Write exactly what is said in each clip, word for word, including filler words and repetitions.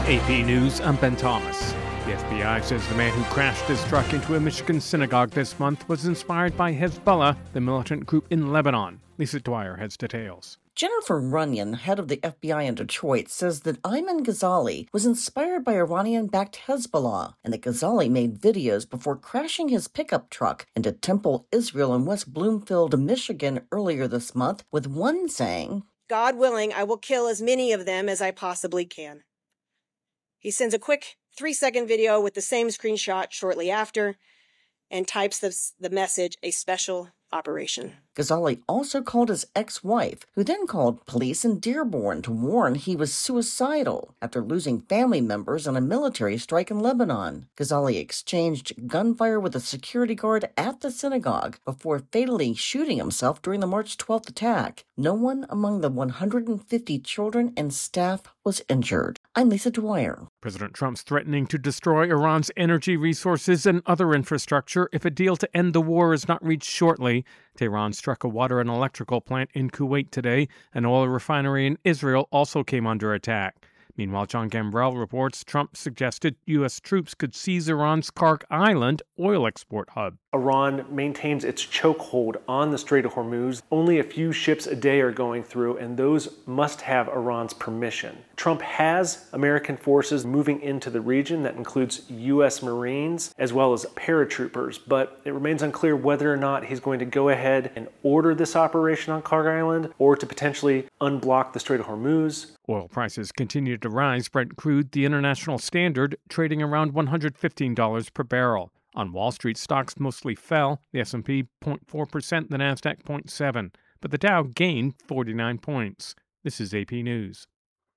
A P News, I'm Ben Thomas. The F B I says the man who crashed his truck into a Michigan synagogue this month was inspired by Hezbollah, the militant group in Lebanon. Lisa Dwyer has details. Jennifer Runyon, head of the F B I in Detroit, says that Ayman Ghazali was inspired by Iranian-backed Hezbollah, and that Ghazali made videos before crashing his pickup truck into Temple, Israel in West Bloomfield, Michigan earlier this month, with one saying, "God willing, I will kill as many of them as I possibly can." He sends a quick three-second video with the same screenshot shortly after and types the, the message, "a special operation." Ghazali also called his ex-wife, who then called police in Dearborn to warn he was suicidal after losing family members in a military strike in Lebanon. Ghazali exchanged gunfire with a security guard at the synagogue before fatally shooting himself during the March twelfth attack. No one among the one hundred fifty children and staff was injured. I'm Lisa Dwyer. President Trump's threatening to destroy Iran's energy resources and other infrastructure if a deal to end the war is not reached shortly. Tehran struck a water and electrical plant in Kuwait today. An oil refinery in Israel also came under attack. Meanwhile, John Gambrell reports Trump suggested U S troops could seize Iran's Kark Island oil export hub. Iran maintains its chokehold on the Strait of Hormuz. Only a few ships a day are going through, and those must have Iran's permission. Trump has American forces moving into the region. That includes U S Marines as well as paratroopers, but it remains unclear whether or not he's going to go ahead and order this operation on Kark Island or to potentially unblock the Strait of Hormuz. Oil prices continue to rise. Brent crude, the international standard, trading around one hundred fifteen dollars per barrel. On Wall Street, stocks mostly fell. The S and P zero point four percent, the Nasdaq zero point seven percent. But the Dow gained forty-nine points. This is A P News.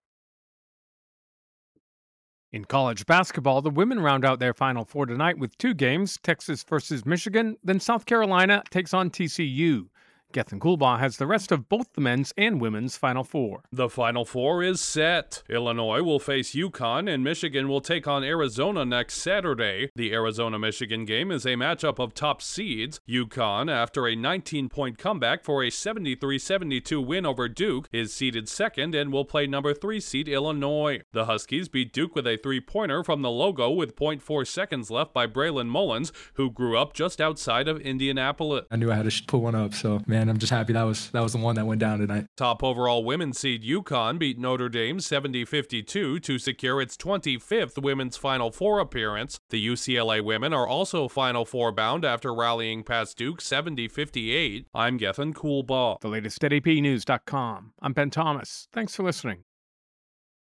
In college basketball, the women round out their Final Four tonight with two games, Texas versus Michigan, then South Carolina takes on T C U. Gethin Coolbaugh has the rest of both the men's and women's Final Four. The Final Four is set. Illinois will face UConn, and Michigan will take on Arizona next Saturday. The Arizona-Michigan game is a matchup of top seeds. UConn, after a nineteen-point comeback for a seventy-three seventy-two win over Duke, is seeded second and will play number three seed Illinois. The Huskies beat Duke with a three-pointer from the logo with zero point four seconds left by Braylon Mullins, who grew up just outside of Indianapolis. I knew I had to put one up, so man, I'm just happy that was that was the one that went down tonight. Top overall women's seed UConn beat Notre Dame seventy fifty-two to secure its twenty-fifth women's Final Four appearance. The U C L A women are also Final Four bound after rallying past Duke seventy fifty-eight. I'm Gethin Coolbaugh. The latest at A P news dot com. I'm Ben Thomas. Thanks for listening.